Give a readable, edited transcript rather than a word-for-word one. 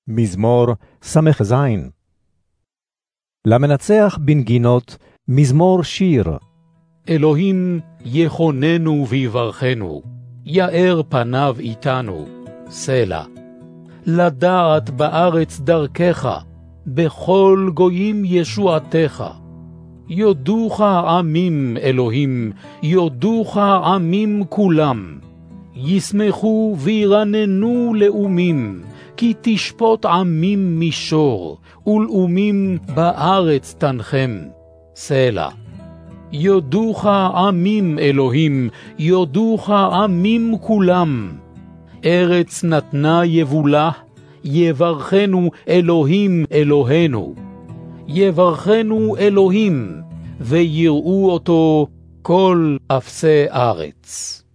מזמור ס"ז. למנצח בנגינות מזמור שיר. אלוהים יכוננו ויברכנו, יאר פניו איתנו, סלע. לדעת בארץ דרכך, בכל גויים ישועתך. יודוך עמים אלוהים, יודוך עמים כולם. ישמחו וירננו לאומים, כי תשפוט עמים מישור, ולאומים בארץ תנחם, סלע. יודוך עמים אלוהים, יודוך עמים כולם. ארץ נתנה יבולה, יברכנו אלוהים אלוהינו. יברכנו אלוהים, ויראו אותו כל אפסי ארץ.